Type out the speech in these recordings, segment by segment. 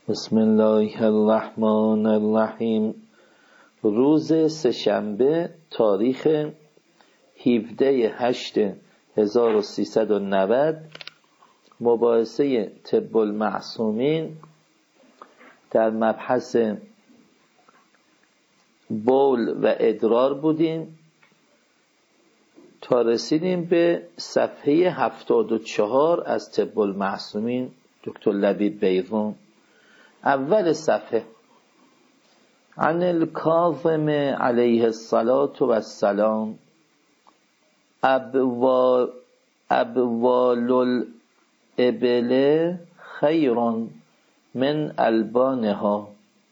بسم الله الرحمن الرحیم. روز سه‌شنبه تاریخ 17/8/1390 مباحثه طب المعصومین در مبحث بول و ادرار بودیم تا رسیدیم به صفحه 74 از طب المعصومین دکتر لبیب بیضون. اول صفحه: عن الکاظم علیه الصلاة و السلام ابوال الابل خیر من البانها.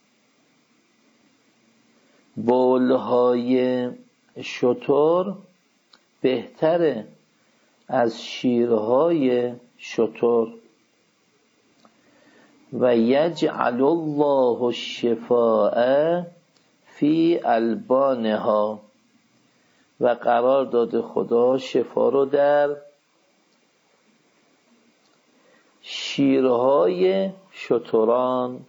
بولهای شتر بهتره از شیرهای شتر. و یجعل الله الشفاء فی البانها، و قرار داده خدا شفا رو در شیرهای شتران.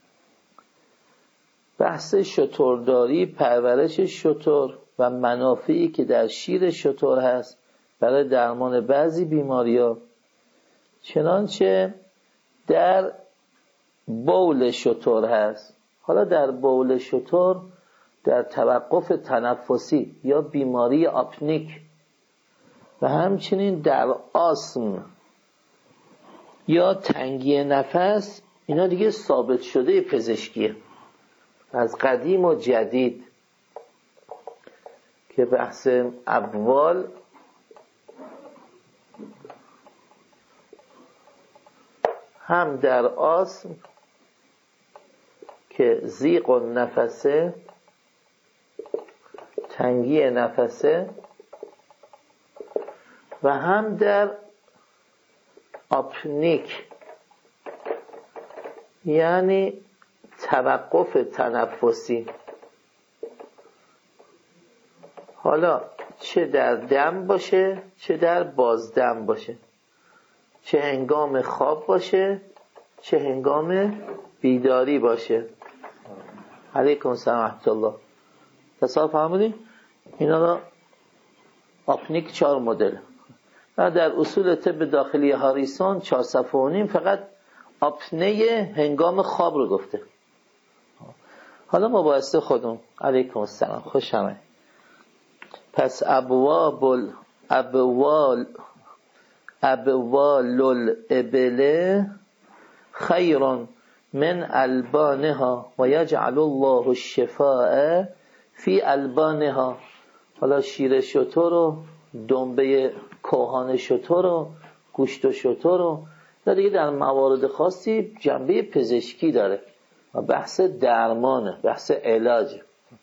بحث شترداری، پرورش شتر و منافعی که در شیر شتر هست برای درمان بعضی بیماری‌ها، چنانچه در بول شتر هست. حالا در بول شتر در توقف تنفسی یا بیماری آپنیک و همچنین در آسم یا تنگی نفس، اینا دیگه ثابت شده پزشکیه از قدیم و جدید که بحث ابوال هم در آسم که ضیق النفسه، تنگی نفسه، و هم در آپنیک یعنی توقف تنفسی. حالا چه در دم باشه چه در بازدم باشه، چه هنگام خواب باشه چه هنگام بیداری باشه. علیکم السلام ورحمة الله. تصاف فهمیدیم؟ اینا را آپنیک 4 مدل و در اصول طب داخلی هاریسون 4 صفحه و نیم فقط آپنه هنگام خواب رو گفته. حالا مباحثه خودمون. علیکم السلام، خوش آمدید. پس ابوال الابل خیر من البانها و یجعل الله الشفاء فی البانها. حالا شیر شتر و دنبه کوهان شتر و گوشت شتر و دیگه در موارد خاصی جنبه پزشکی داره و بحث درمانه، بحث علاجه.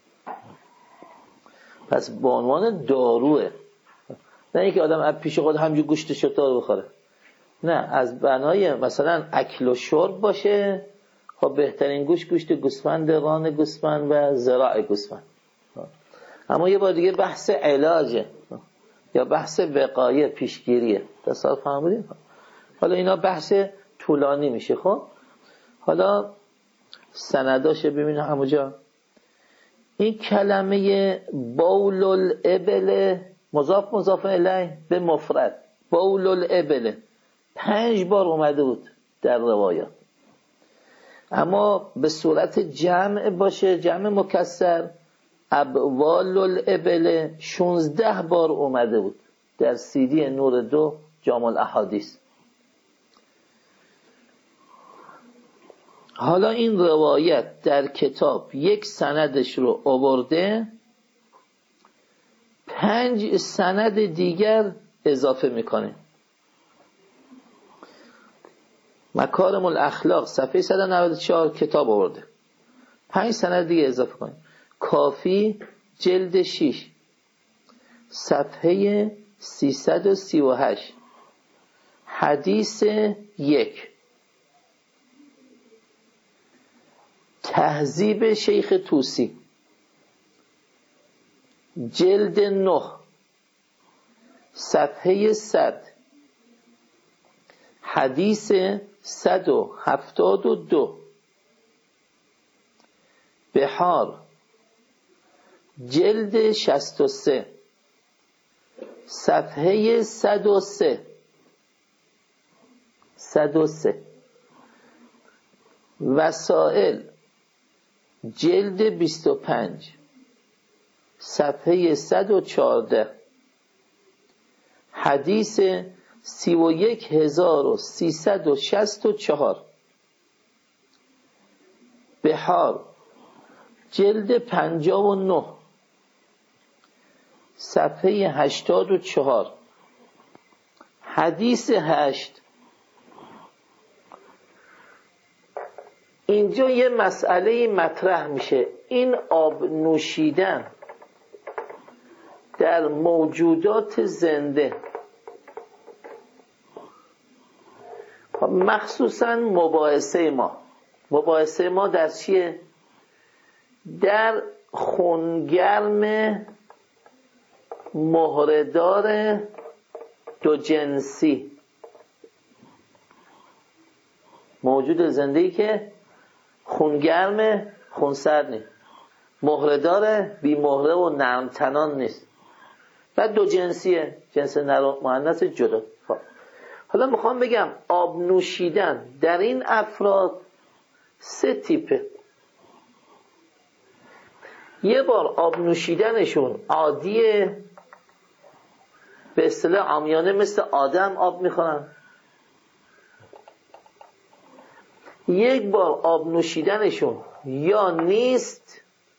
پس به عنوان داروه، نه اینکه آدم از پیش خود همجور گوشت شتر بخوره، نه، از بنای مثلا اکل و شرب باشه. خب بهترین گوشت گوسفند، ران گوسفند و ذراع گوسفند. اما یه بار دیگه بحث علاجه یا بحث وقایه، پیشگیریه. تصور فهمیدین؟ حالا اینا بحث طولانی میشه. خب حالا سنداشه ببینیم همونجا. این کلمه بول الابل مضاف الیه به مفرد، بول الابل 5 بار اومده بود در روایات، اما به صورت جمع باشه، جمع مکسر، ابوال الابل 16 بار اومده بود در CD نور 2 جامع الاحادیث. حالا این روایت در کتاب یک سندش رو آورده، 5 سند دیگر اضافه میکنه. مکارم الاخلاق صفحه 194 کتاب آورده، 5 سند دیگه اضافه کنه. کافی جلد 6 صفحه 338 حدیث 1. تهذیب شیخ طوسی جلد 9 صفحه 100 حدیث 172 بحار جلد 63 صفحه 103 وسائل جلد 25 صفحه 114 حدیث 31364 بحار جلد 59 صفحه 84 حدیث 8. اینجا یه مسئله مطرح میشه، این آب نوشیدن در موجودات زنده، مخصوصا مباحثه ما در چیه؟ در خونگرم مهره‌دار دو جنسی، موجود زنده‌ای که خونگرم خونسرد نیست، مهره‌دار بی مهره و نرم تنان نیست، بعد دو جنسیه، جنس نر و مؤنث جدا. حالا میخوام بگم آب نوشیدن در این افراد 3 تیپه. یه بار آب نوشیدنشون عادیه، به اصطلاح عامیانه مثل آدم آب میخورن. یک بار آب نوشیدنشون یا نیست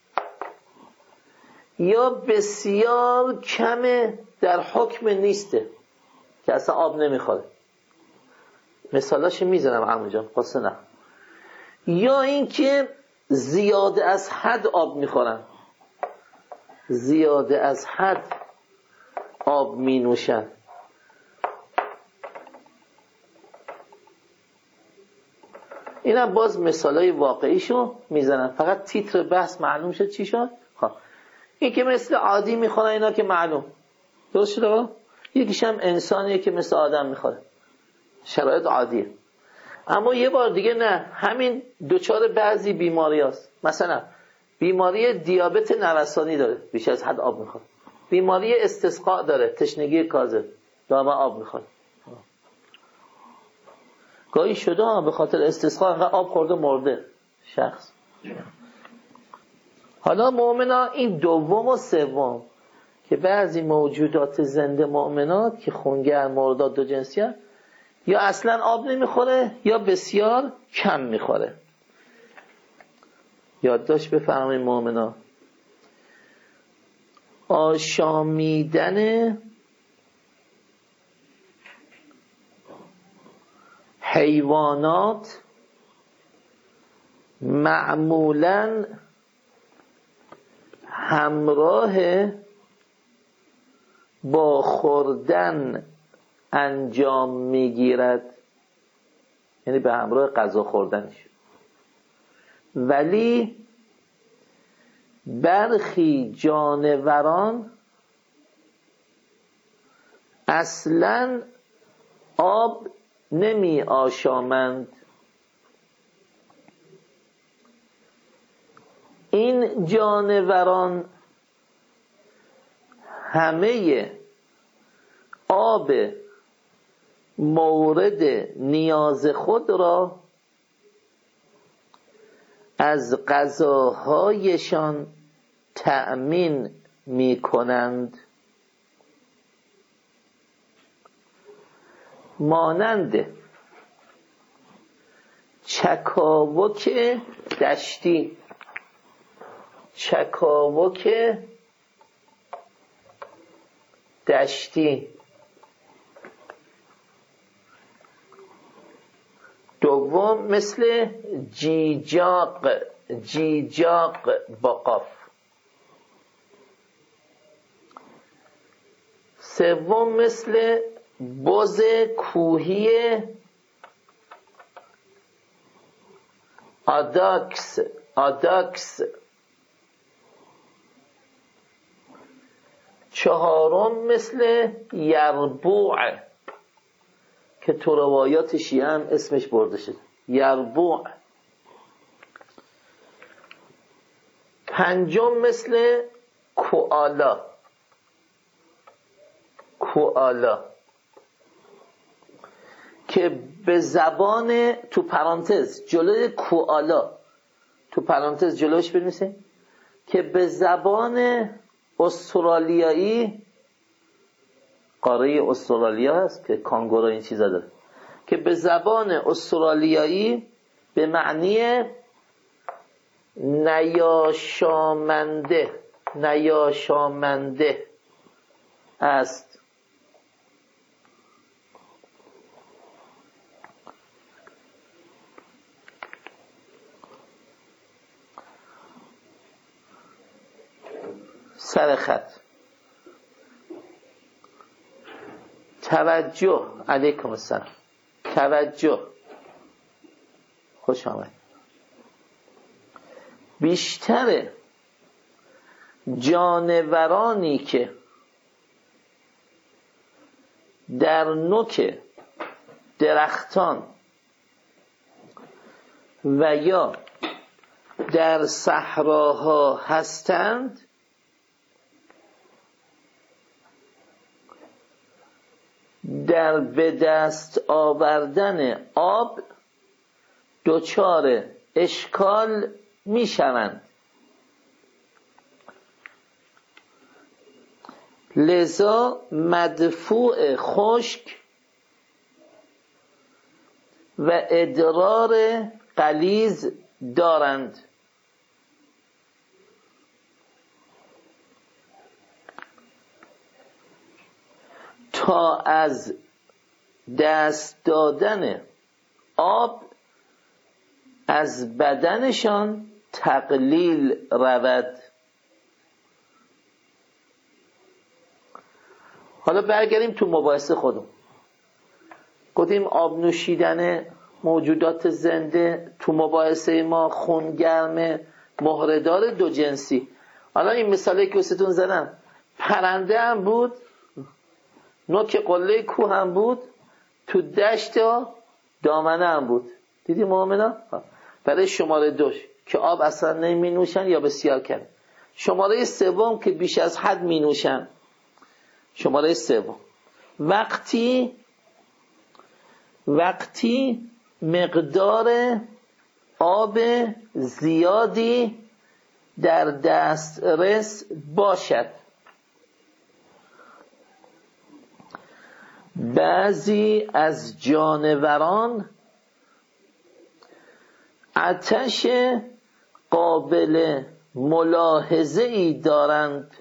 یا بسیار کمه، در حکم نیسته که اصلا آب نمیخوره. مثالاش میزنم همونجا قصه نه. یا اینکه زیاده از حد آب میخورن، زیاده از حد آب می نوشن. اینم باز مثالای واقعیشو میزنن، فقط تیتر بحث معلوم شد چی شد. این که مثل عادی میخورن اینا که معلوم درست شده. یکیش هم انسانیه که مثل آدم میخوره، شرایط عادیه. اما یه بار دیگه نه، همین دوچار بعضی بیماری هست. مثلا بیماری دیابت نوسانی داره، بیش از حد آب میخوره. بیماری استسقاء داره، تشنگی کاذب، دائما آب میخوره. گاهی شده به خاطر استسقاء انقدر آب خورده مرده شخص. حالا مؤمنا این دوم و سوم که بعضی موجودات زنده مؤمنات که خونگرم مرداد دو جنسی هست، یا اصلا آب نمیخوره یا بسیار کم میخوره. یادداشت بفرمایید مؤمنا. آشامیدن حیوانات معمولاً همراه با خوردن انجام میگیرد، یعنی به همراه غذا خوردنش. ولی برخی جانوران اصلاً آب نمی آشامند. این جانوران همه آب مورد نیاز خود را از غذاهایشان تأمین می کنند، مانند چکاوک دشتی. چکاوک دشتی. دوم مثل جیجاق با قاف. سوم مثل بز کوهی آداکس. چهارم مثل یربوع که تو روایات شیعه هم اسمش برده شد، یربوع. پنجم مثل کوالا که به زبان تو پرانتز جلوی کوالا تو پرانتز جلوش بنویسیم که به زبان استرالیایی، قاره استرالیا هست که کانگورو این چیزا داره، که به زبان استرالیایی به معنی نیاشامنده است. سر خط. توجه. علیکم السلام. توجه. خوش آمد. بیشتر جانورانی که در نوک درختان و یا در صحراها هستند در به دست آوردن آب دچار اشکال می شوند. لذا مدفوع خشک و ادرار غلیظ دارند. تا از دست دادن آب از بدنشان تقلیل رود. حالا برگردیم تو مباحثه خودم. گفتیم آب نوشیدن موجودات زنده، تو مباحثه ما خون گرم، مهره‌دار دو جنسی. حالا این مثالی که واسهتون زدم، پرنده هم بود، نوک قله کوه هم بود، تو دشت دامنه هم بود. دیدی مؤمنا؟ برای شماره 2 که آب اصلا نمی نوشن یا بسیار کم. شماره 3 که بیش از حد می نوشن. شماره 3 وقتی مقدار آب زیادی در دسترس باشد. بعضی از جانوران آتش قابل ملاحظه ای دارند.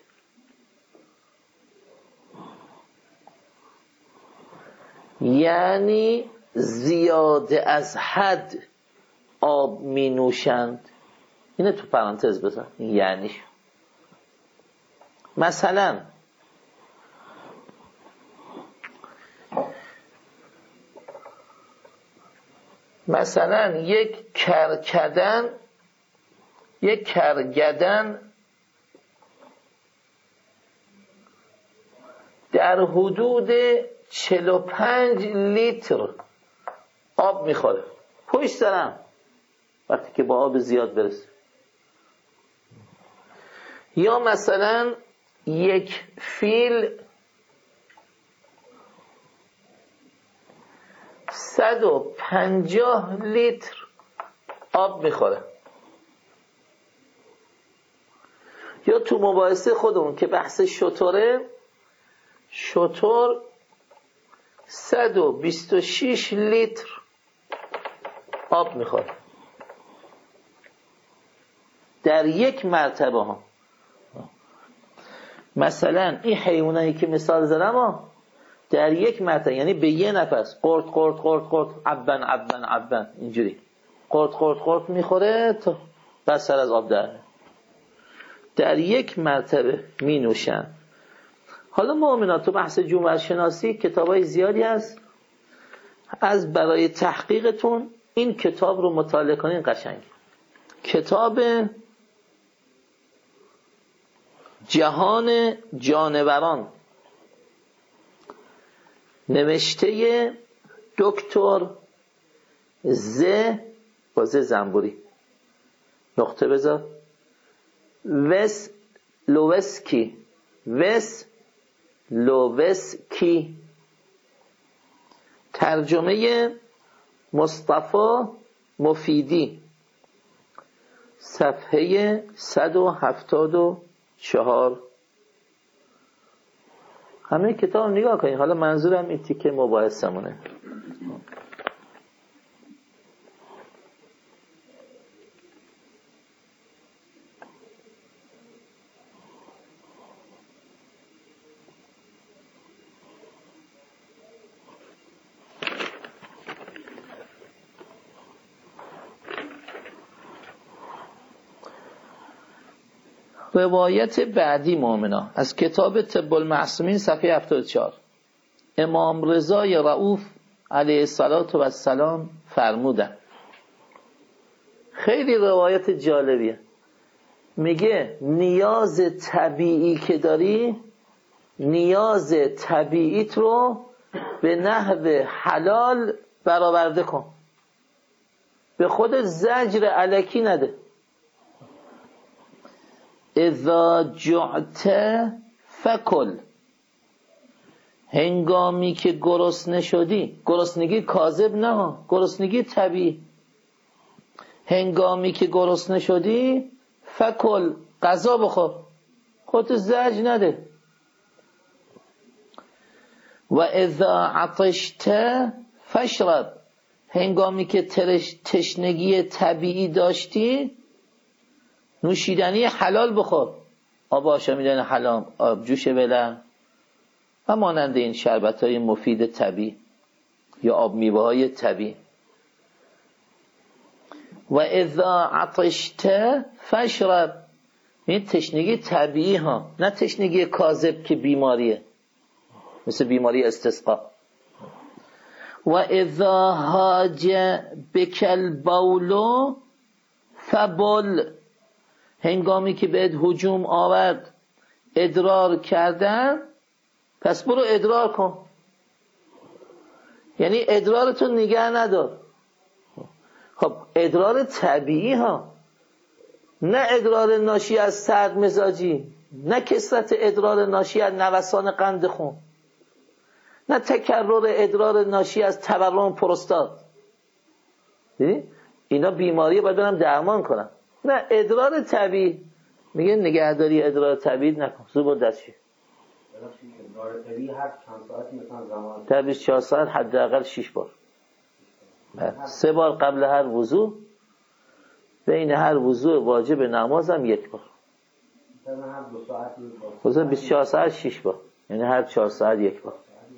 یعنی زیاد از حد آب می نوشند. اینه تو پرانتز بذار، یعنیش. مثلا یک کرگدن در حدود 45 لیتر آب میخوره پشت سرم وقتی که با آب زیاد برسه. یا مثلا یک فیل 150 لیتر آب میخوره. یا تو مباحثه خودمون که بحث شتره، شتر 126 لیتر آب میخوره در یک مرتبه ها. مثلا این حیوانایی که مثال زدم در یک مرتبه، یعنی به یه نفس قرط قرط قرط قرط عبن اینجوری قرط قرط قرط میخوره تا بس سر از آب در یک مرتبه می نوشن. حالا مؤمنات تو بحث جمعه شناسی کتابای زیادی هست، از برای تحقیقتون این کتاب رو مطالعه کنین. قشنگ کتاب جهان جانوران نوشته دکتر ز با ز زنبوری نقطه بذار لوسکی. ترجمه مصطفی مفیدی، صفحه 174. همه کتاب نگاه کنید. حالا منظورم این تیکه مباحثمونه. روایت بعدی مؤمنا از کتاب طب المعصومین صفحه 74. امام رضای رؤوف علیه السلام فرمودن، خیلی روایت جالبیه، میگه نیاز طبیعی که داری، نیاز طبیعیت رو به نحو حلال برآورده کن، به خودت زجر الکی نده. اذا جعت فکل، هنگامی که گرسنه شدی، گرسنگی کاذب نه، گرسنگی طبیعی، هنگامی که گرسنه شدی فکل، غذا بخور، خودت زجر نده. و اذا عطشت فشرب، هنگامی که تشنگی طبیعی داشتی نوشیدنی حلال بخور، آب آشامیدن حلال، آب جوش ولرم و مانند این شربت‌های مفید طبیعی یا آب میوه‌های طبیعی. و اذا عطشت فشرب، این تشنگی طبیعی ها، نه تشنگی کاذب که بیماریه، مثل بیماری استسقا. و اذا هاج بک البول فبل، هنگامی که بهت هجوم آورد ادرار کردن پس برو ادرار کن، یعنی ادرارتو نگه ندار. خب ادرار طبیعی ها، نه ادرار ناشی از سرد مزاجی، نه کثرت ادرار ناشی از نوسان قند خون، نه تکرر ادرار ناشی از تورم پروستات. دیدی؟ اینا بیماریه باید برم درمان کنم. نه، ادرار طبیعی. میگه نگهداری ادرار طبیعی نکن، زود دستشی. ادرار طبیعی هر چند ساعتی مثلا زمان تا 24 ساعت حداقل 6 بار. 3 بار قبل هر وضو، بین هر وضو واجب نمازم 1 بار. مثلا هر 2 ساعت مثلا 24 ساعت 6 بار، یعنی هر 4 ساعت 1 بار.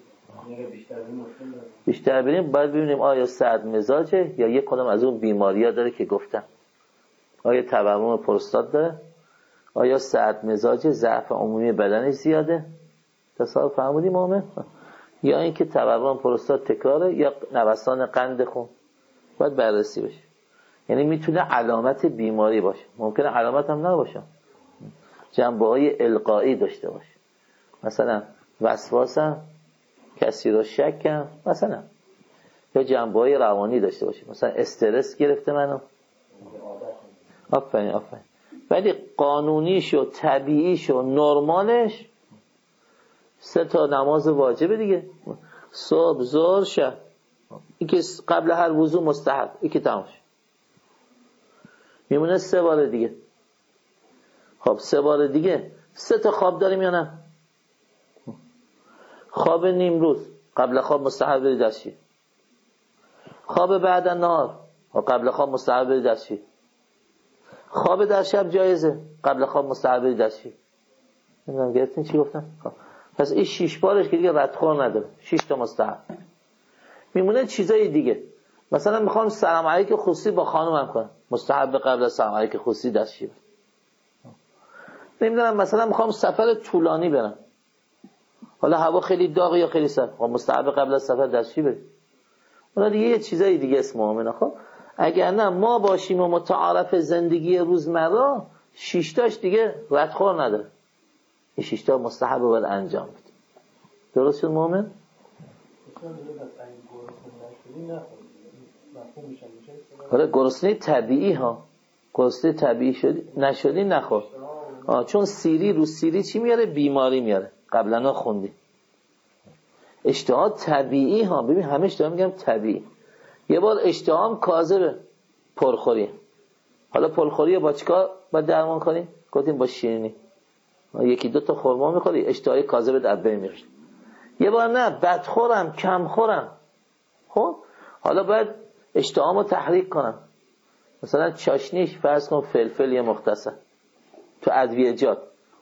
بیشتر بریم باید ببینیم آیا سرد مزاجه یا یک کدام از اون بیماری‌ها داره که گفتم. آیا تورم پروستات داره؟ آیا سرد مزاجه، ضعف عمومی بدنش زیاده؟ تصور فرمودی مومن؟ یا اینکه تورم پروستات تکراره یا نوسان قند خون. باید بررسی بشه. یعنی میتونه علامت بیماری باشه، ممکنه علامت هم نباشه، جنبه‌های القایی داشته باشه، مثلا وسواسم، کسی رو شکم مثلا، یا جنبه‌های روانی داشته باشه، مثلا استرس گرفته منو. آفرین. ولی قانونیش و طبیعیش و نرمالش 3 تا نماز واجبه دیگه، صبح، ظهر، شب. این که قبل هر وضو مستحب، این که تمام شد. میمونه 3 بار دیگه. خب 3 بار دیگه 3 تا خواب داریم یا نه؟ خواب نیم روز قبل خواب مستحب بری دستشویی. خواب بعد از نهار قبل خواب مستحب بری دستشویی. خواب در شب جایزه، قبل خواب مستحب بری دستشویی. نمیدونم گرفتین چی گفتم؟ خب پس این 6 بارش که دیگه ردخور نداره، 6 تا مستحب. میمونه چیزای دیگه، مثلا میخوام سلام علیک خصوصی با خانومم کنم، مستحب قبل از سلام علیک خصوصی دستشویی. نمیدونم مثلا میخوام سفر طولانی برم، حالا هوا خیلی داغه یا خیلی سرد، خب مستحب قبل از سفر دستشویی بریم. اونا دیگه یه چیزای دیگه اسم مؤمنه. خب اگر نه ما باشیم و متعارف زندگی روزمره، 6 تاش دیگه ردخور نداره، این 6 تا مستحب باید انجام بده. درست شد مؤمن؟ حالا گرسنه طبیعی ها، گرسنه طبیعی شدی نشدی نخور. چون سیری رو سیری چی میاره؟ بیماری میاره. قبلا خوندی اشتها طبیعی ها. ببین همه اشتها میگم طبیعی. یه بار اشتهام کاذبه، پرخوری. حالا پرخوری با چیکار باید درمان کنیم؟ گفتیم با شیرینی. یکی دو تا خرما میخوری اشتهای کاذب در بین میره. یه بار نه بدخورم، کم خورم. خب حالا باید اشتهامو تحریک کنم. مثلا چاشنیش فرض کن فلفل یه مختصر تو ادویه‌جات،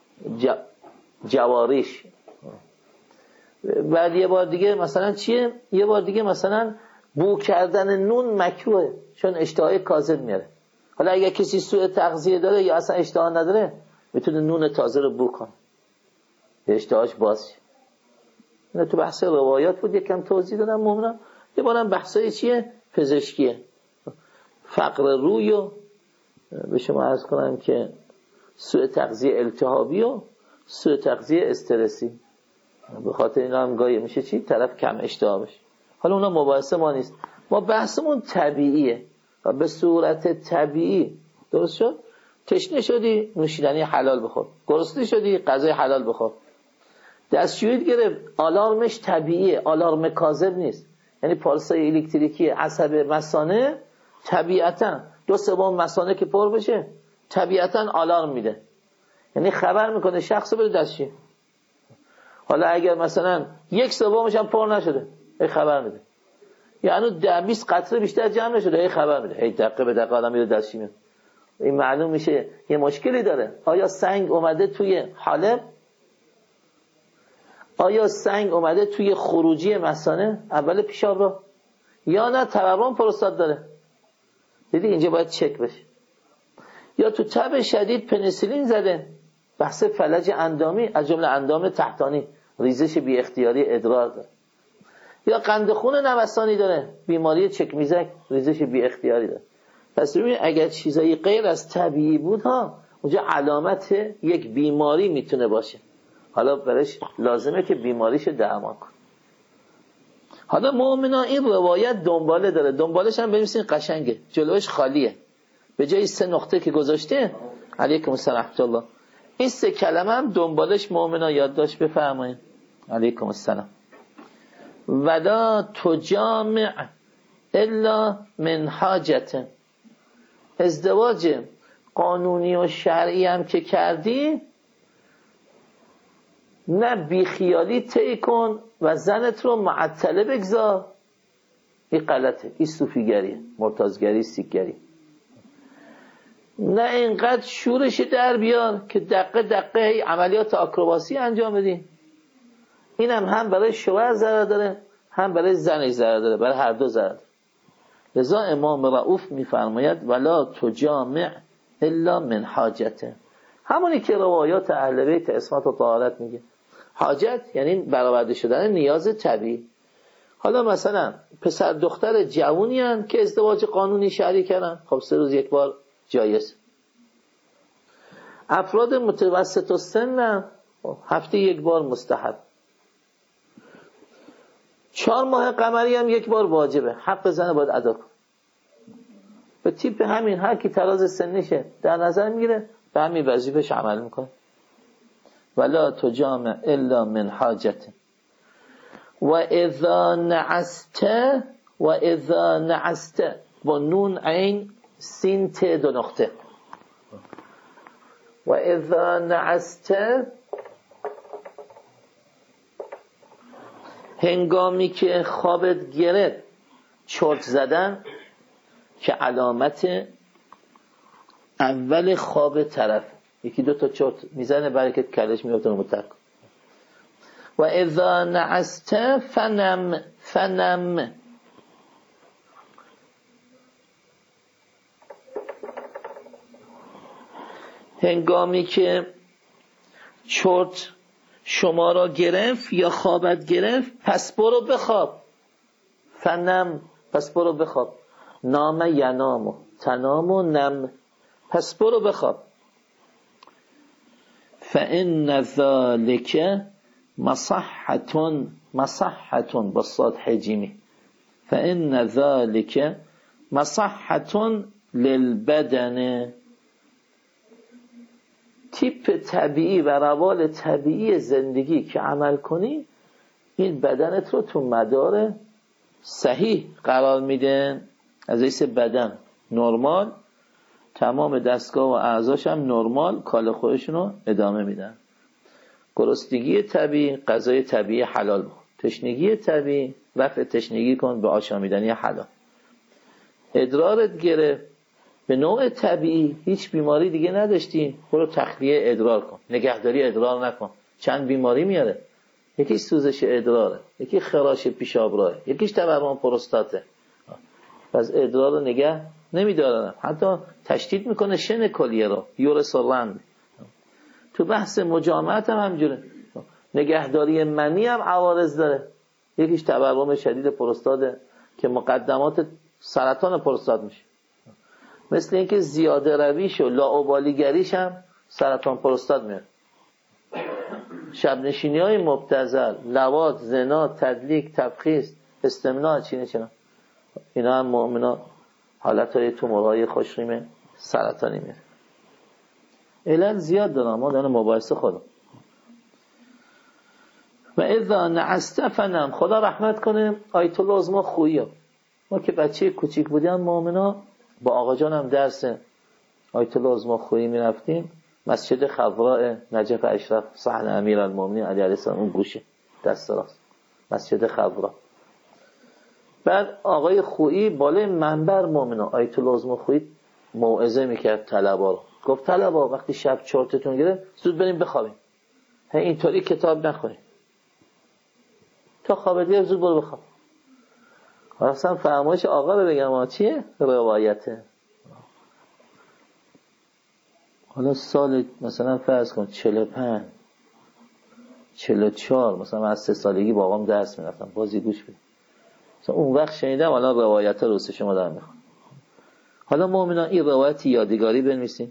جواریش. بعد یه بار دیگه مثلا چیه؟ یه بار دیگه مثلا بو کردن نون مکروهه چون اشتهای کاذب میاره. حالا اگه کسی سوء تغذیه داره یا اصلا اشتها نداره میتونه نون تازه رو بو کنه، اشتهاش باز شه. نه تو بحث روایات بود یکم توضیح دادم مهمه. یه بارم بحثای چیه؟ پزشکیه. فقر روی رو به شما عرض کنم که سوء تغذیه التهابی و سوء تغذیه استرسی. به خاطر اینا هم گاهی میشه چی؟ طرف کم اشتها بشه. حالا اونا مباحثه ما نیست. ما بحثمون طبیعیه و به صورت طبیعی. درست شد؟ تشنه شدی نوشیدنی حلال بخور، گرسنه شدی غذای حلال بخور. دستشویی گرفت آلارمش طبیعیه، آلارم کاذب نیست. یعنی پالسای الکتریکی عصب مثانه طبیعتاً 2/3 مثانه که پر بشه طبیعتاً آلارم میده، یعنی خبر میکنه شخص بره دستشویی. حالا اگر مثلا 1/3 هم پر نشده هی خبر میده، یعنی 10-20 قطره بیشتر جمع نشده هی خبر میده، هی دقیقه به دقیقه آدم میره دستشویی. این معلوم میشه یه مشکلی داره. آیا سنگ اومده توی حالب؟ آیا سنگ اومده توی خروجی مثانه اول پیشاب رو؟ یا نه تورم پروستات داره؟ دیدی اینجا باید چک بشه. یا تو تب شدید پنیسیلین زده، بحث فلج اندامی از جمله اندام تحتانی، ریزش بی اختیاری ادرار داره. یا قند خون نوسانی داره، بیماری چکمیزک، ریزش بی اختیاری داره. پس ببین اگر چیزایی غیر از طبیعی بود ها اونجا علامت یک بیماری میتونه باشه. حالا برش لازمه که بیماریشو درمان کن. حالا مؤمنا این روایت دنباله داره، دنبالش هم ببینید قشنگه، جلوش خالیه. به جای 3 نقطه که گذاشته علیکم السلام رحمت الله، این 3 کلمه هم دنبالش مؤمنا یادداشت بفرمایید. علیکم السلام. ولا تجامع الا من حاجت. ازدواج قانونی و شرعی هم که کردی نه بیخیالی طی کن و زنت رو معطله بگذار. این غلطه، این صوفیگریه، مرتضگری، سیکگری. نه اینقدر شورش در بیار که دقیقه دقیقه عملیات آکروباسی انجام بدی. اینم هم برای شوهر ضرر داره هم برای زنش ضرر داره، برای هر دو ضرر داره. لذا امام رؤوف میفرماید ولا تجامع الا من حاجته، همونی که روایات اهل بیت عصمت و طهارت میگه. حاجت یعنی برآورده شدن نیاز طبیعی. حالا مثلا پسر دختر جوونی هستند که ازدواج قانونی شرعی کردن، خب 3 روز یک بار جایز. افراد متوسط السن هفته 1 بار مستحب. 4 ماه قمری هم 1 بار واجبه، حق زن باید ادا کن. به تیپ همین هر کی تراز سنیشه در نظر میگیره به همین وظیفه‌اش عمل میکنه. ولا تجامع الا من حاجت. و اذا نعست با نون عین سین ت 2 نقطه. و اذا نعست هنگامی که خوابت گرفت، چرت زدن که علامت اول خواب طرف، 1-2 تا چرت میزنه برکت کلش میفته رو متک. و اذا نعست فنم هنگامی که چرت شما را گرفت یا خوابت گرفت پس برو بخواب. فنم پس برو بخواب. نام ینامو تنام و نم، پس برو بخواب. فإن ذلك مصحة با صاد حجیمی. فإن ذلك مصحة للبدن، تیپ طبیعی و روال طبیعی زندگی که عمل کنی، این بدنت رو تو مدار صحیح قرار میده. از حیث بدن نرمال، تمام دستگاه و اعضاش هم نرمال کال خودشون رو ادامه میدن. گرسنگی طبیعی، غذای طبیعی حلال بخور. تشنگی طبیعی، رفع تشنگی کن به آشامیدنی حلال. ادرارت گرفت، به نوع طبیعی هیچ بیماری دیگه نداشتی، برو تخلیه ادرار کن، نگهداری ادرار نکن. چند بیماری میاره، یکی سوزش ادراره، یکی خراش پیشاب راهه، یکیش تورم پروستاته. پس ادرار رو نگه نمیدارن، حتی تشدید میکنه شن کلیه رو، یورس رند. تو بحث مجامعت هم همجوره، نگهداری منی هم عوارض داره. یکیش تورم شدید پروستاته که مقدمات سرطان پروستات میشه. مثل اینکه زیاده رویش و لاابالیگریش هم سرطان پروستات میاد. شب نشینی های مبتذل، لواط، زنا، تدلیک، تبخیص، استمناء، چینا اینا هم مؤمنا حالت های تومورهای خوشریم سرطانی میاد. علل زیاد دارم، ما دارم مباحثه خودم. و اذا نعست فنم، خدا رحمت کنه آیت الله عظما خویی. ما که بچه کوچیک بودیم مؤمنا با آقا جانم درس آیت الله عظما خویی میرفتیم. مسجد خضراء نجف اشرف صحن امیرالمومنین علی علیه السلام، اون گوشه دست راست مسجد خضراء. بعد آقای خویی بالای منبر مؤمنا آیت الله عظما خویی موعظه میکرد طلبا رو. گفت طلبا وقتی شب چرتتون گرفت زود بریم بخوابیم، اینطوری کتاب نخونیم، تا خواب دیگه زود برو بخواب. اصلا فرمایش آقا رو بگم چیه؟ روایته. حالا سال مثلا فرض کن 45 44 مثلا از 3 سالگی با آقام درس میرفتم، بازی گوش بدید. مثلا اون وقت شنیدم، حالا روایت ها رو واسه شما دارم میخونم. حالا مؤمنا این روایت یادگاری بنویسین.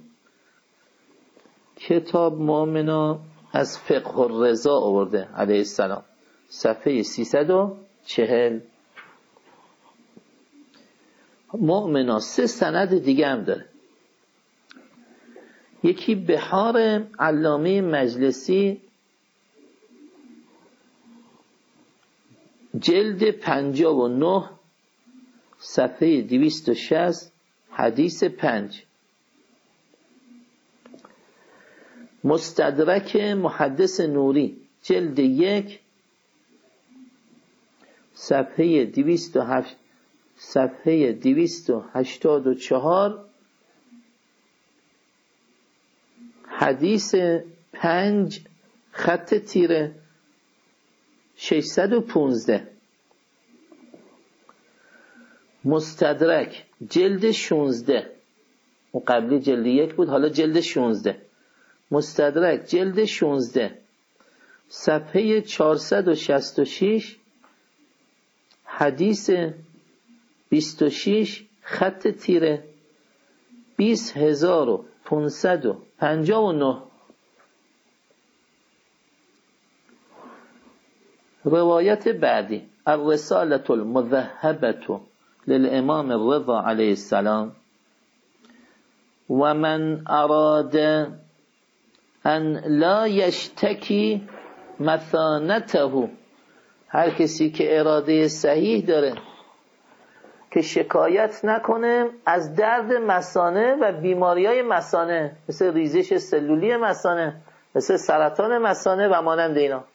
کتاب مؤمنا از فقه الرضا آورده علیه السلام، صفحه 340. مؤمنا 3 سند دیگه هم داره. یکی بحار علامه مجلسی جلد 59 صفحه 260 حدیث 5. مستدرک محدث نوری جلد 1 صفحه 208 صفحه 284 حدیث 5 خط تیره 615. مستدرک جلد 16، اون قبلی جلد 1 بود، حالا جلد 16. مستدرک جلد 16 صفحه 466 حدیث 26 خط تیره 20559. روایت بعدی الرسالة المذهبة للامام الرضا علیه السلام. و من اراد ان لا یشتکی مثانته، هر کسی که اراده صحیح داره که شکایت نکنه از درد مثانه و بیماری‌های مثانه، مثل ریزش سلولی مثانه، مثل سرطان مثانه و مانند اینا.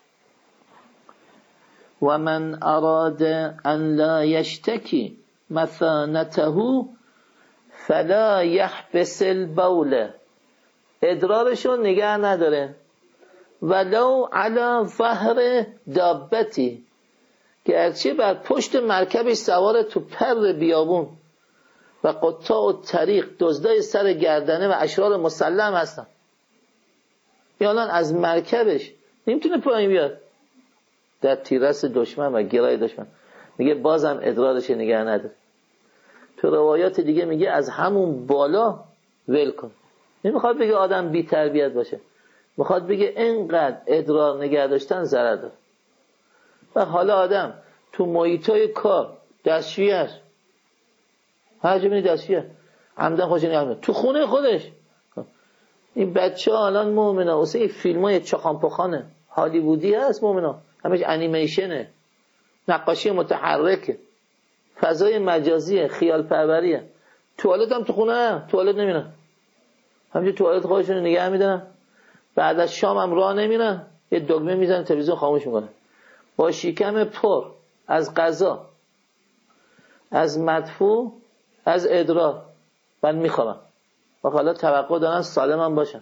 و من اراد ان لا یشتکی مثانته فلا یحبس البول، ادرارشو نگه نداره، ولو علی ظهر دابتی، که هرچی بر پشت مرکبش سوار تو پر بیابون و قطاع و طریق دزدای سر گردنه و اشرار مسلم هستن، یا الان از مرکبش نمیتونه پایین بیاد در تیرس دشمن و گرای دشمن، میگه بازم ادرارش نگه نداره. تو روایات دیگه میگه از همون بالا ول کن. نمیخواد بگه آدم بی تربیت باشه، میخواد بگه اینقدر ادرار نگه داشتن ضرر داره. و حالا آدم تو محیطای کار دستشویش، هر جا بینی دستشویه عمدن خوش نگه، تو خونه خودش این بچه ها الان مومنا واسه این فیلم های چخان پخانه هالیوودی هست مومنا، همش انیمیشنه، نقاشی متحرکه، فضای مجازیه، خیال پروریه. توالت هم تو خونه توالت نمیرن، همینجور توالت خودشون نگه میدارن، بعد از شام هم راه نمیرن، یه دگمه میزنن تلویزیون خاموش میکنن، با شکم پر از غذا، از مدفوع، از ادرار، بعد میخورن و حالا توقع دارن سالم هم باشن.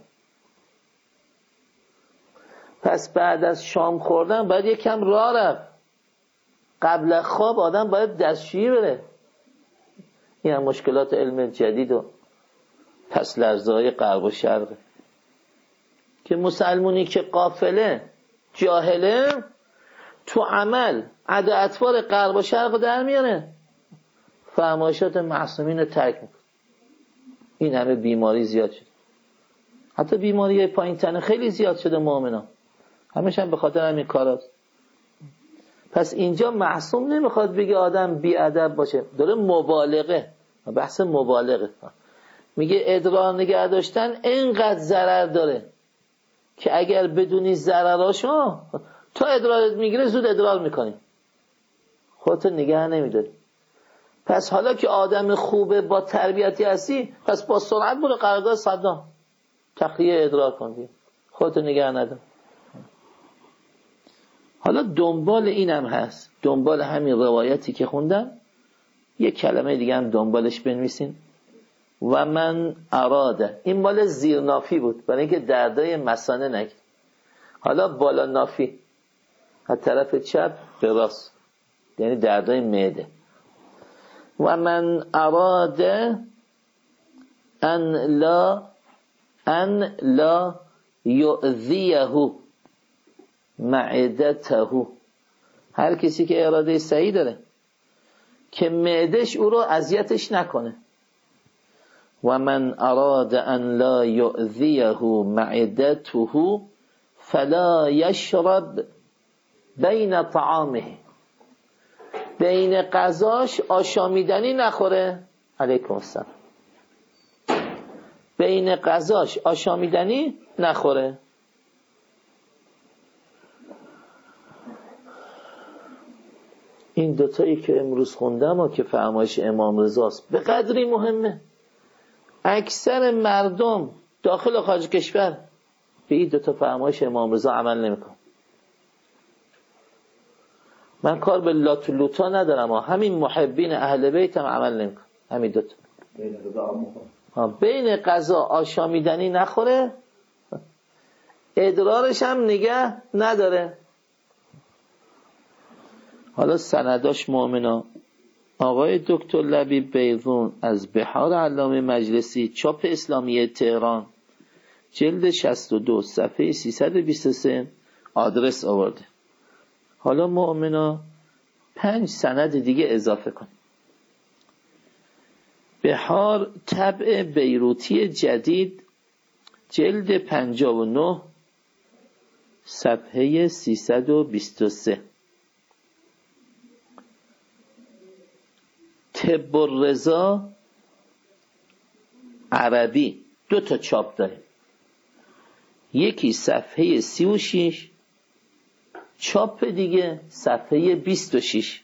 پس بعد از شام خوردن باید یکم راه رفت. قبل خواب آدم باید دستشویی بره. این هم مشکلات علم جدید و پس لرزه‌های غرب و شرق که مسلمونی که غافله جاهله تو عمل عد اطوار غرب و شرق در میاره، فرمایشات معصومین رو ترک میکنه. این همه بیماری زیاد شده، حتی بیماری پایین تنه خیلی زیاد شده مؤمنا، همش هم به خاطر همین کاراست. پس اینجا معصوم نمیخواد بگه آدم بیادب باشه، داره مبالغه، بحث مبالغه. میگه ادرار نگه داشتن اینقدر ضرر داره که اگر بدونی ضرراشو تا ادرارت میگیره زود ادرار میکنی، خودت نگه نمیداری. پس حالا که آدم خوبه با تربیتی هستی، پس با سرعت برو قرارگاه صدام تخلیه ادرار کن، خودت نگه ندار. حالا دنبال اینم هست، دنبال همین روایتی که خوندم یک کلمه دیگه هم دنبالش بنویسین. و من اراده، این مال زیر نافی بود برای اینکه دردای مثانه نگیر. حالا بالا نافی از طرف چپ به راست، یعنی دردای معده. و من اراده ان لا یؤذیه معدته، هر کسی که اراده صحیح داره که معدش او رو اذیتش نکنه. و من اراد ان لا یؤذیه معدته فلا یشرب بین طعامه، بین غذاش آشامیدنی نخوره. علیکم السلام. بین غذاش آشامیدنی نخوره. این دوتایی که امروز خوندم و که فرمایش امام رضاست به قدری مهمه. اکثر مردم داخل و خارج کشور به این دوتا فرمایش امام رضا عمل نمیکن. من کار به لات و لوتا ندارم، همین محبین اهل بیت هم عمل نمیکن. همین دوتا بین غذا آشامیدنی نخوره، ادرارش هم نگه نداره. حالا سنداش مؤمنا آقای دکتر لبیب بیضون از بحار علامه مجلسی، چاپ اسلامی تهران، جلد 62 صفحه 323 آدرس آورده. حالا مؤمنا 5 سند دیگه اضافه کن. بحار طبع بیروتی جدید، جلد 59 صفحه 323. طب الرضا عربی 2 تا چاپ داره، یکی صفحه 36، چاپ دیگه صفحه 26.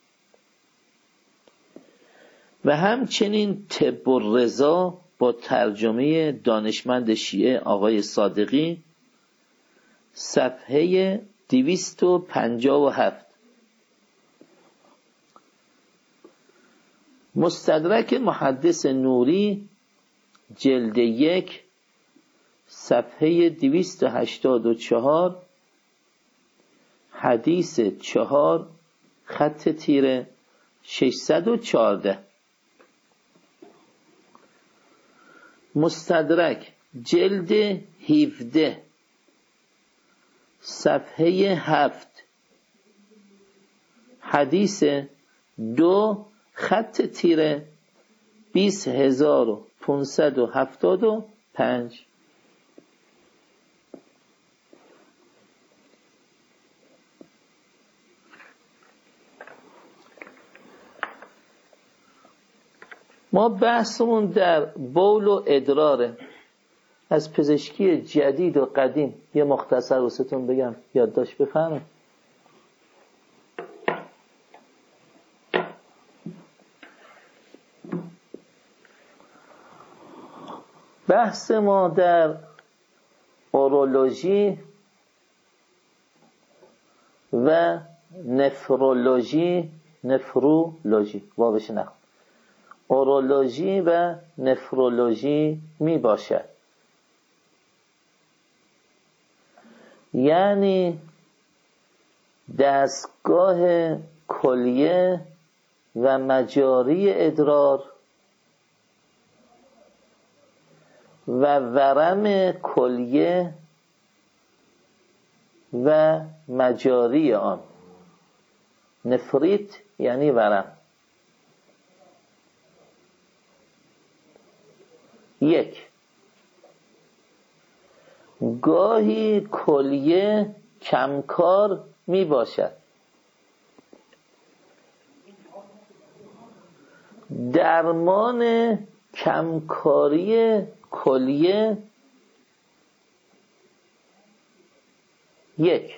و همچنین طب الرضا با ترجمه دانشمند شیعه آقای صادقی صفحه 257. مستدرک محدث نوری جلد 1 صفحه 284 حدیث 4 خط تیره 614. مستدرک جلد 17 صفحه 7 حدیث 2 خط تیره 20575. ما بحثمون در بول و ادراره. از پزشکی جدید و قدیم یه مختصر واسهتون بگم یادداشت بفرمایید. بحث ما در اورولوژی و نفرولوژی واوش نخون اورولوژی و نفرولوژی می باشد. یعنی دستگاه کلیه و مجاری ادرار و ورم کلیه و مجاری آن. نفریت یعنی ورم. 1. گاهی کلیه کمکار می باشد. درمان کمکاری کلیه 1.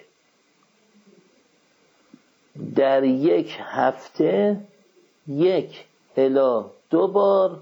در 1 هفته 1 الی 2 بار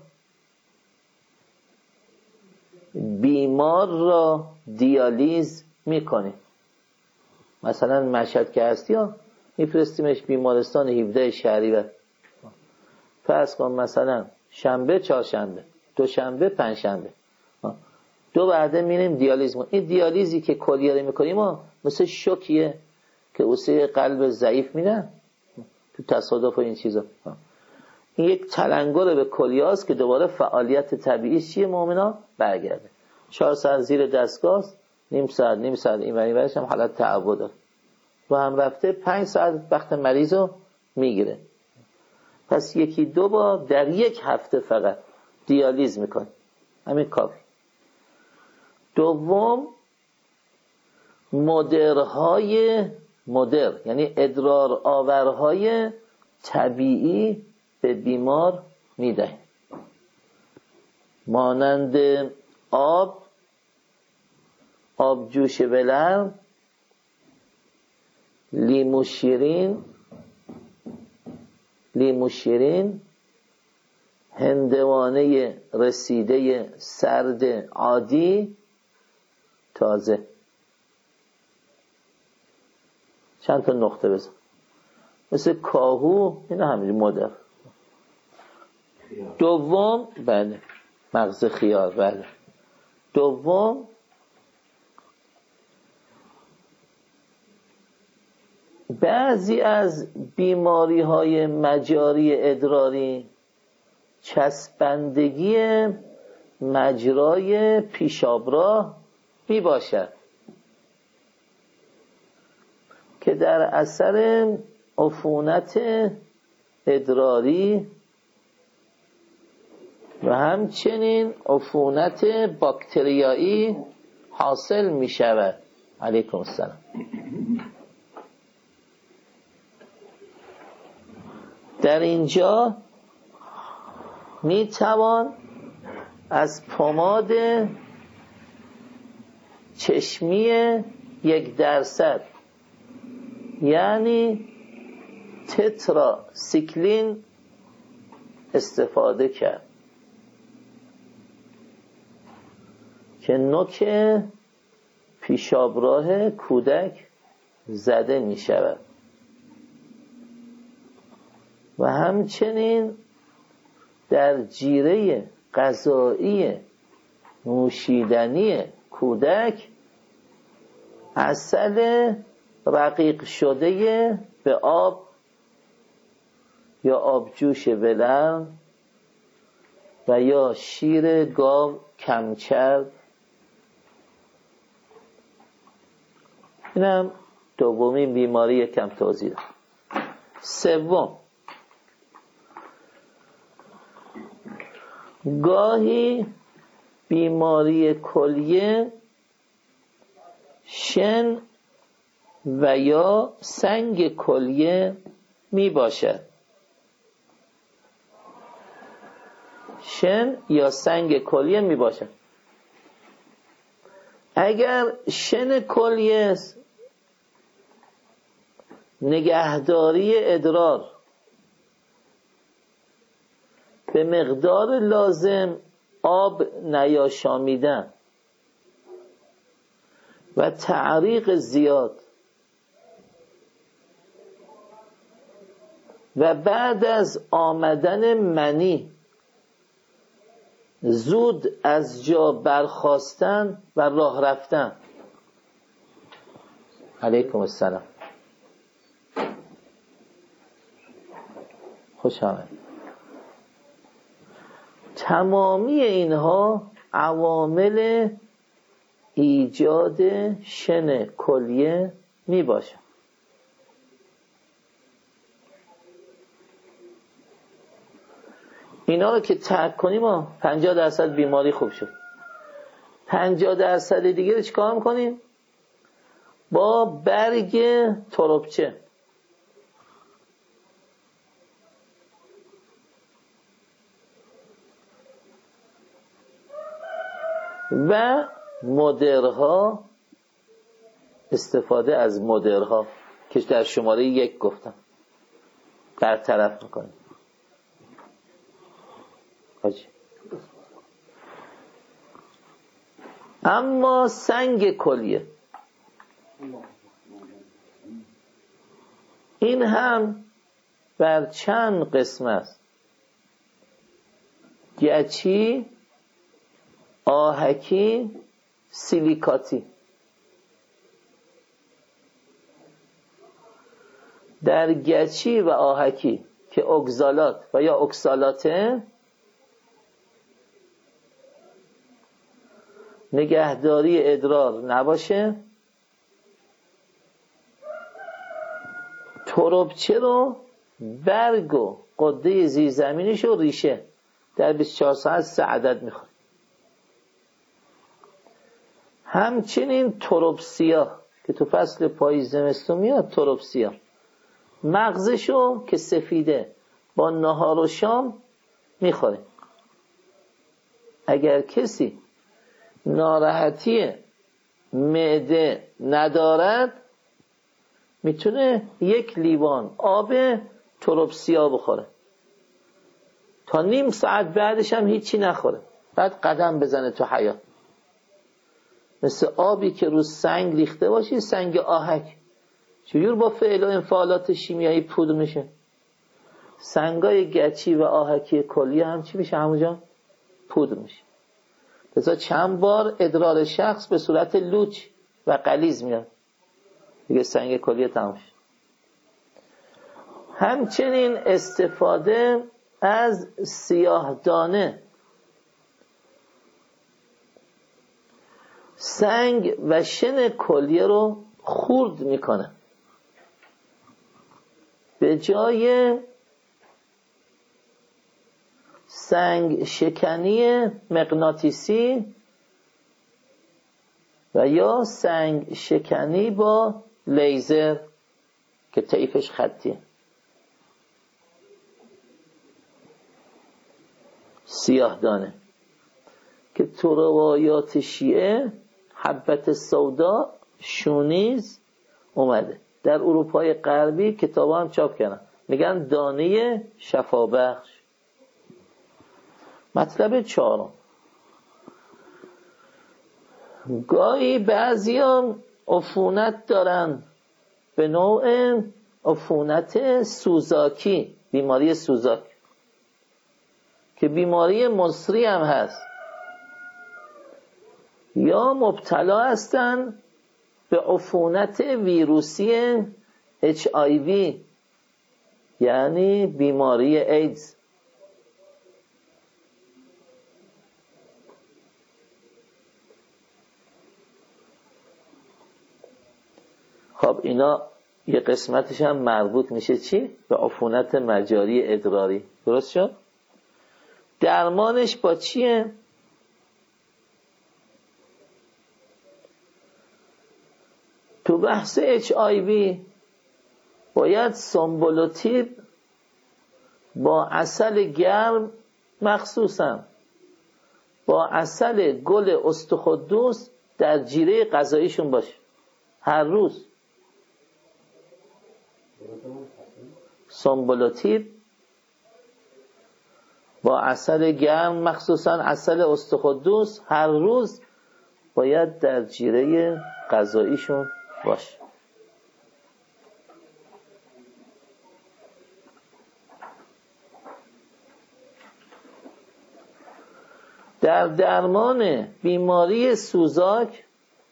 بیمار را دیالیز میکنیم. مثلا مشهد که هستی ها میفرستیمش بیمارستان 17 شهریور. فرض کن مثلا شنبه، چهارشنبه، دوشنبه، پنجشنبه 2 وعده میریم دیالیز. این دیالیزی که کلیه میکنیم مثل شوکیه که واسه قلب ضعیف میدن تو تصادف و این چیزا. این یک تلنگر به کلیه است که دوباره فعالیت طبیعی چیه مومنا برگرده. 4 ساعت زیر دستگاه، نیم ساعت این وریش هم حالت تعبد داره و هم رفته 5 ساعت وقت مریضو میگیره. پس 1-2 بار در 1 هفته فقط دیالیز میکنه، همین کافی. 2 مدر یعنی ادرار آورهای طبیعی به بیمار میدهیم، مانند آبجوش ولرم، لیمو شیرین، هندوانه رسیده سرد عادی تازه. چند تا نقطه بزن مثل کاهو، اینا همینجور مدر. 2 بله مغز خیار. بله 2 بعضی از بیماری های مجاری ادراری چسبندگی مجرای پیشابراه می باشد که در اثر عفونت ادراری و همچنین عفونت باکتریایی حاصل می شود. علیکم السلام. در اینجا می توان از پماد چشمی 1% یعنی تترا سیکلین استفاده کرد که نوک پیشابراه کودک زده می شود و همچنین در جیره غذایی نوشیدنی کودک عسل رقیق شده به آب یا آبجوش ولرم و یا شیر گاو کمچرب. اینم دومین بیماری کم توضیح دارم. 3 گاهی بیماری کلیه شن و یا سنگ کلیه می باشد. شن یا سنگ کلیه می باشد. اگر شن کلیه است، نگهداری ادرار به مقدار لازم، آب نیاشامیدن و تعریق زیاد و بعد از آمدن منی زود از جا برخاستن و راه رفتن. علیکم السلام، خوش آمد. تمامی اینها عوامل ایجاد شن کلیه می باشه. اینا رو که ترک کنیم 50% بیماری خوب شد. 50% دیگه رو چیکار میکنیم؟ با برگ تربچه و مدرها، استفاده از مدرها که در شماره 1 گفتم برطرف میکنیم. اما سنگ کلیه این هم بر چند قسم است: گچی، آهکی، سیلیکاتی. در گچی و آهکی که اگزالات و یا اکسالاته، نگهداری ادرار نباشه، تربچه رو برگ و قده زیرزمینیش و ریشه در 24 ساعت 3 عدد میخواد. همچنین ترب سیاه که تو فصل پاییز زمستون میاد، ترب سیاه مغزشو که سفیده با نهار و شام میخوره. اگر کسی ناراحتی معده ندارد میتونه 1 لیوان آب ترب سیاه بخوره، تا نیم ساعت بعدش هم هیچی نخوره، بعد قدم بزنه تو حیاط. مثل آبی که رو سنگ ریخته باشی، سنگ آهک چجور با فعل و انفعالات شیمیایی پودر میشه. سنگای گچی و آهکی کلیه هم چی میشه؟ همونجا پودر میشه. لذا چند بار ادرار شخص به صورت لوچ و غلیظ میاد، دیگه سنگ کلیه تمام شد. همچنین استفاده از سیاه دانه، سنگ و شن کلیه رو خورد میکنه. به جای سنگ شکنی مغناطیسی و یا سنگ شکنی با لیزر که طیفش خطیه، سیاه دانه که تو روایات شیعه حبت سودا شونیز اومده. در اروپای غربی کتابا هم چاپ کردن، میگن دانه شفابخش. مطلب 4، گاهی بعضیان عفونت دارن به نوع عفونت سوزاکی، بیماری سوزاک که بیماری مصری هم هست، یا مبتلا هستن به عفونت ویروسی HIV یعنی بیماری ایدز. خب اینا یه قسمتش هم مربوط میشه چی؟ به عفونت مجاری ادراری. درست شد؟ درمانش با چیه؟ تو بحث HIV باید سنبولوتیب با عسل گرم، مخصوصا با عسل گل استخدوس در جیره غذاییشون باشه هر روز. سنبلاتیب با عسل گرم، مخصوصا عسل استخوان هر روز باید در جیره غذاییشون باشه. در درمان بیماری سوزاک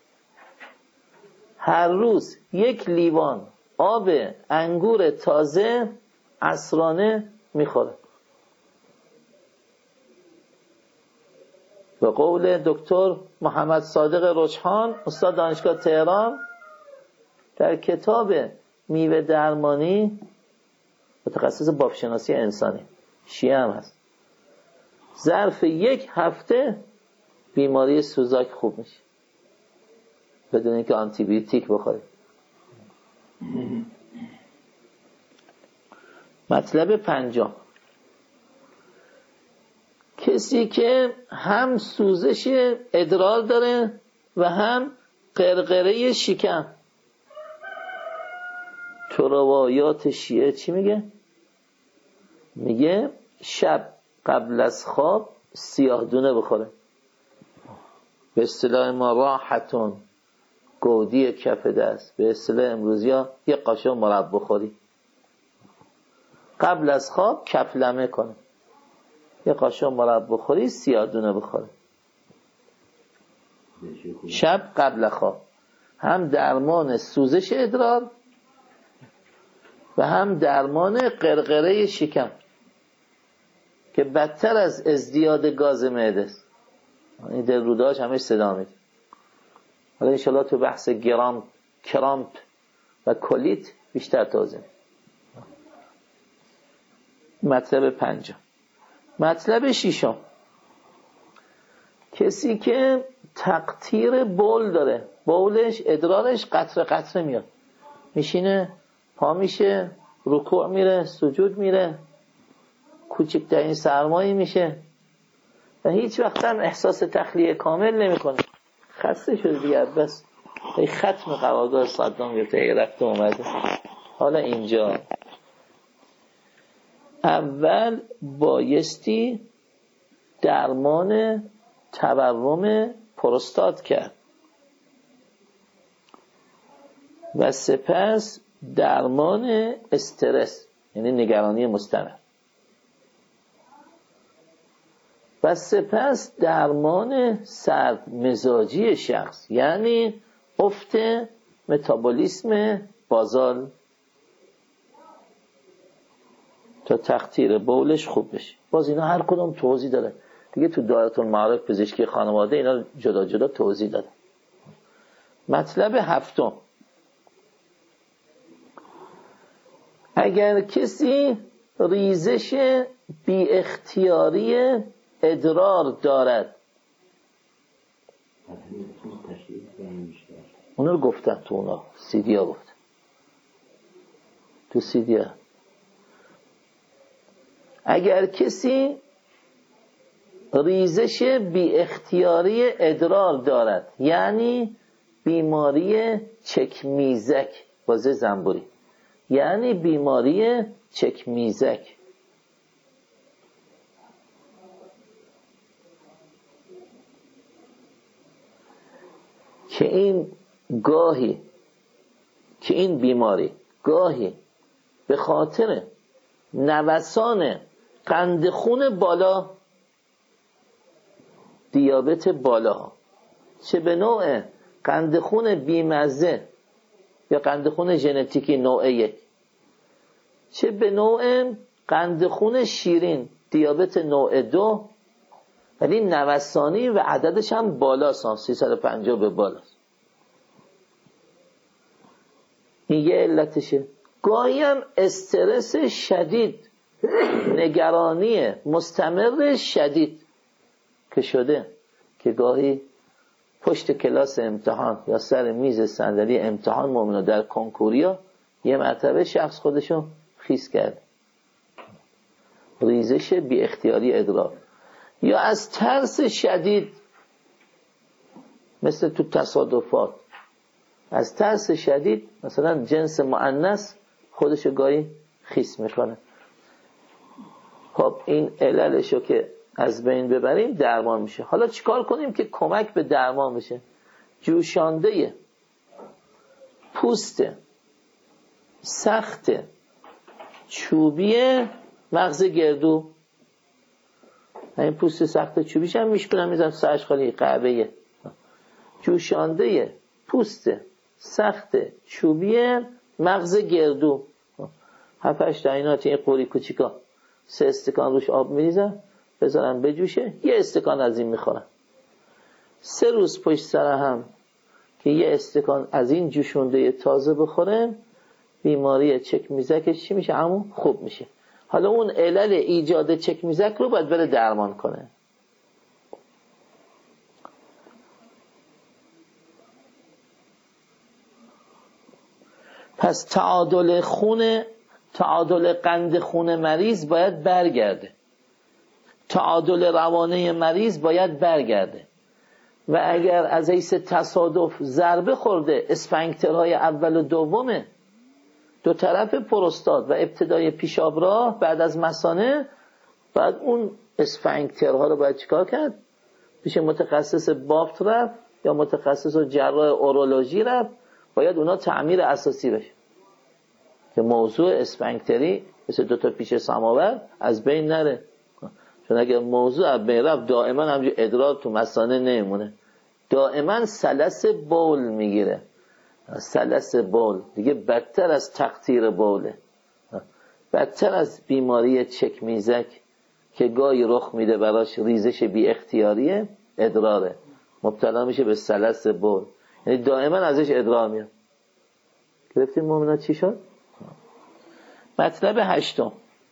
هر روز 1 لیوان آب انگور تازه عصرانه میخوره. به قول دکتر محمد صادق رجحان استاد دانشگاه تهران در کتاب میوه درمانی، متخصص بافشناسی انسانی، شیعه هم هست، ظرف 1 هفته بیماری سوزاک خوب میشه بدون اینکه آنتی بیوتیک بخوره. مطلب 5، کسی که هم سوزش ادرار داره و هم قرقره شکم، تو روایات شیعه چی میگه؟ میگه شب قبل از خواب سیاه دونه بخوره. به اصطلاح ما راحتون، گودی کف دست، به اصطلاح امروزی ها 1 قاشق مرب بخوری. قبل از خواب کفلمه کنه، 1 قاشق مرب بخوری، سیاه دونه بخوره شب قبل خواب. هم درمان سوزش ادرار و هم درمان قرقره شکم که بدتر از ازدیاد گاز معده است. این در رودهاش همش صدا میده. حالا انشالله تو بحث کرامپ و کلیت بیشتر توضیح. مطلب 5. مطلب 6، کسی که تقطیر بول داره، بولش ادرارش قطره قطره میاد، میشینه پا میشه، رکوع میره، سجود میره، کوچکترین سرمایی میشه و هیچ وقت هم احساس تخلیه کامل نمیکنه. خسته شده دیگه، بس ختم قرارگاه صدام گرفته، رفته اومده. حالا اینجا اول بایستی درمان تورم پروستات کرد و سپس درمان استرس، یعنی نگرانی مستمر، و سپس درمان سرد مزاجی شخص، یعنی افت متابولیسم بازال تا تقطیر بولش خوب بشه. باز اینا هر کدوم توضیح داره دیگه، تو دایره المعارف پزشکی خانواده اینا جدا جدا توضیح داده. مطلب 7، اگر کسی ریزش بی اختیاری ادرار دارد، اونا رو گفتم تو اونا CD ها گفتم، تو CD ها. اگر کسی ریزش بی اختیاری ادرار دارد، یعنی بیماری چکمیزک، بازه زنبوری، یعنی بیماری چکمیزک، که این بیماری گاهی به خاطر نوسان قند خون بالا، دیابت بالا، چه به نوع قند خون بیمزه یا قند خون ژنتیکی نوع 1، چه به نوع قند خون شیرین دیابت نوع 2، ولی نوسانی و عددش هم بالاست، 350 به بالاست. این یه علتشه. گاهی هم استرس شدید، نگرانی مستمر شدید که شده که گاهی پشت کلاس امتحان یا سر میز صندلی امتحان مومنو در کنکوریا یه مرتبه شخص خودشو خیس کرد، ریزش بی اختیاری ادرار، یا از ترس شدید مثل تو تصادفات از ترس شدید مثلا جنس مؤنث خودشو گاهی خیس میکنه. خب این عللشو که از بین ببریم درمان میشه. حالا چیکار کنیم که کمک به درمان بشه؟ جوشانده پوست سخت چوبی مغز گردو، این پوست سخت چوبیش هم میشکنم میزنم سرش خالی قهوه‌ایه. جوشانده پوست سخت چوبی مغز گردو 7-8 دینات این قوری کوچیکا 3 استکان روش آب میریزم بذارم بجوشه، 1 استکان از این میخورم. 3 روز پشت سر هم که 1 استکان از این جوشونده تازه بخوره بیماری چک میزکش چی میشه؟ همون خوب میشه. حالا اون علل ایجاد چک میزک رو باید بره درمان کنه. پس تعادل قند خون مریض باید برگرده، تعادل روانه مریض باید برگرده. و اگر از حیث تصادف ضربه خورده اسفنکترهای اول و دومه، دو طرف پروستات و ابتدای پیشاب راه بعد از مثانه، بعد اون اسفنکترها رو باید چیکار کرد؟ پیش متخصص بافت رفت یا متخصص جراح اورولوژی رفت، باید اونا تعمیر اساسی بشه که موضوع اسفنکتری مثل 2 تا پیش سماور از بین نره. چون اگر موضوع از بین رفت دائما همجور ادرار تو مثانه نمیمونه، دائما سلس بول میگیره. سلس بول دیگه بدتر از تقطیر بوله، بدتر از بیماری چک میزک که گاهی رخ میده براش ریزش بی اختیاریه، ادراره، مبتلا میشه به سلس بول، یعنی دائما ازش ادرار میاد. گرفتیم مومنات چی شد؟ مطلب 8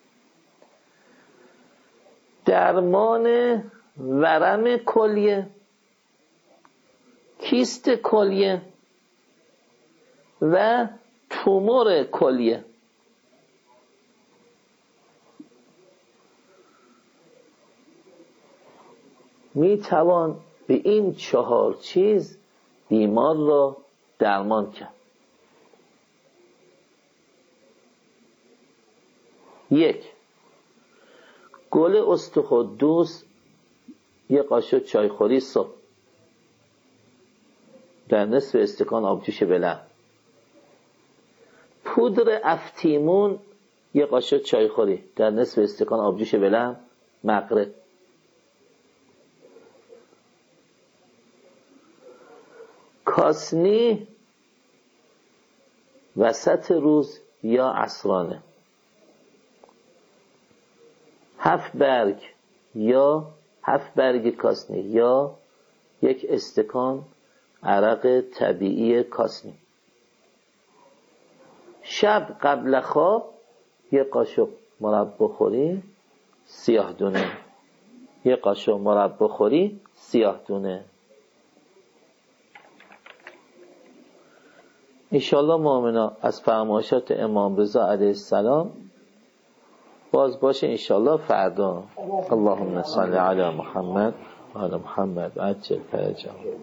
درمان ورم کلیه، کیست کلیه و تومور کلیه. می توان به این 4 چیز بیمار را درمان کرد. 1. گل استخوان 1 قاشق چایخوری صبح در نصف استکان آبجوش بلند. پودر افتیمون 1 قاشق چایخوری در نصف استکان آبجوش بلند مغرب. کاسنی وسط روز یا عصرانه. 7 برگ کاسنی یا 1 استکان عرق طبیعی کاسنی. شب قبل خواب 1 قاشق مربا خوری سیاه دونه، 1 قاشق مربا خوری سیاه دونه. انشاءالله مؤمنا از فرمایشات امام رضا علیه السلام باز باشه انشاءالله فردا. اللهم صل علی محمد و علی محمد عجل فرجهم.